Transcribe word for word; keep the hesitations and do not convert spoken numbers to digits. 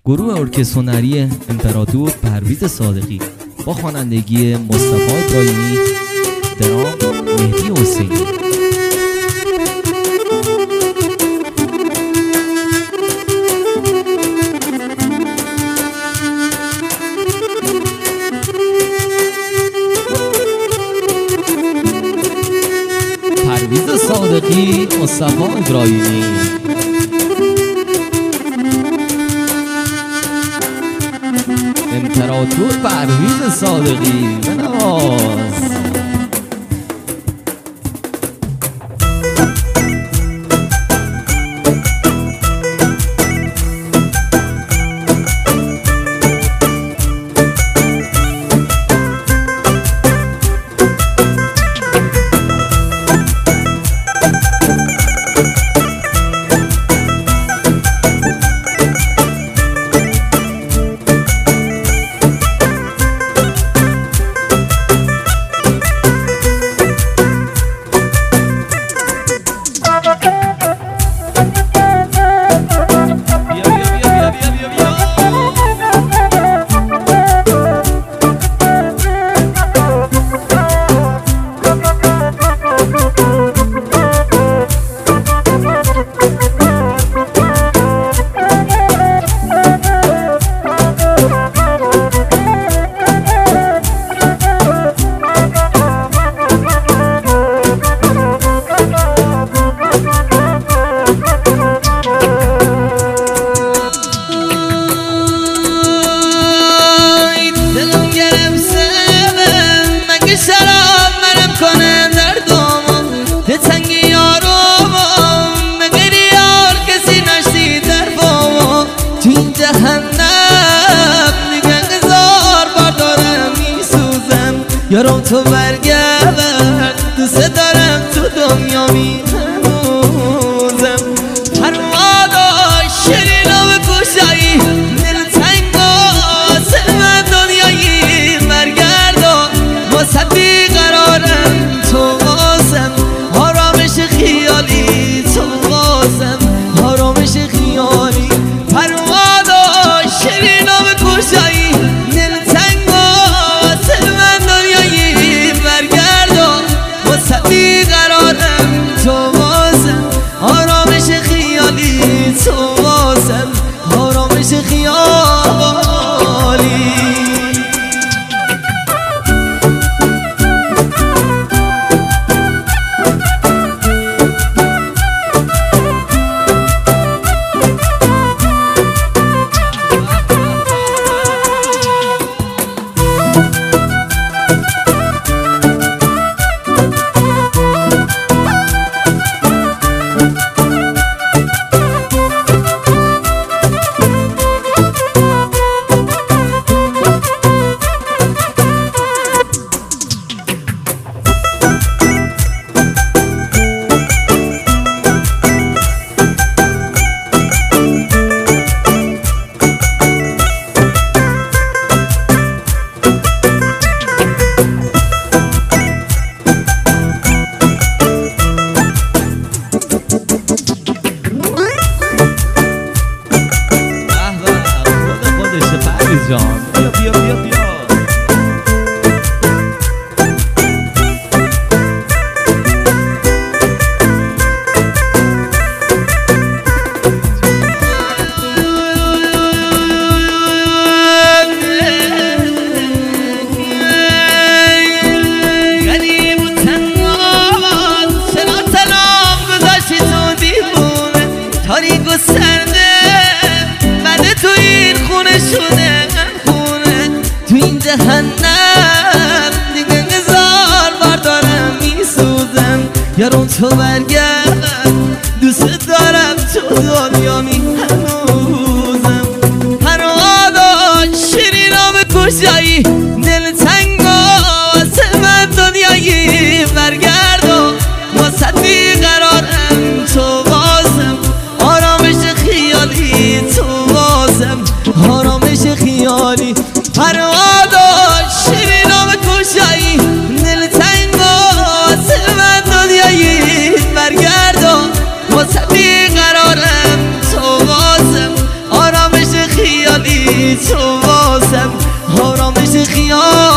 گروه ارکستر هنری امپراتور پرویز صادقی با خوانندگی مصطفی ابراهیمی، درام مهدی حسینی. پرویز صادقی، مصطفی ابراهیمی. امپراتور پرویز صادقی بنواز. یارم تو برگرد، دوست دارم تو دنیا می هنوزم. پرواز شیرینم گوشایی دل تنگاست من دنیایی برگرد واسه بیقرارم تو واسم آرامش خیالی تو واسم آرامش خیالی. پرواز شیرینم گوشایی دل تنگاست من بیقرارم تو واسم آرامش خیالی تو واسم آرامش خیالی. جان بیا بیا بیا بیا غریب و تنها چرا تنام گذاشتی تو دیوونه تاریک و سرده بعد تو این خونه شده تو این جهنم دیگه نزار بار دارم میسوزم. یارم تو برگرد، دوست دارم تو دنیا می هنوزم. پرواز شیرینم گوشایی دل تنگا واسه من دنیایی برگرد واسه بیقرارم تو واسم آرامش خیالی تو واسم آرامش خیالی. پرواز شیرینم گوشایی دل تنگا واسه من دنیایی برگرد واسه بیقرارم تو واسم آرامش خیالی. تو واسم آرامش خیال